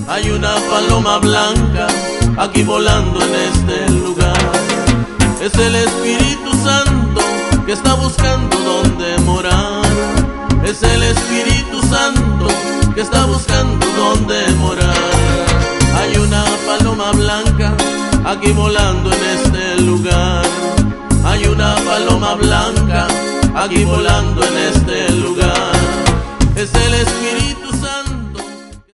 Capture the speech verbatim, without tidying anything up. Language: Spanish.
Hay una paloma blanca aquí volando en este lugar. Es el Espíritu Santo que está buscando dónde morar. Es el Espíritu Santo que está buscando dónde morar. Hay una paloma blanca aquí volando en este lugar. Hay una paloma blanca aquí volando en este lugar.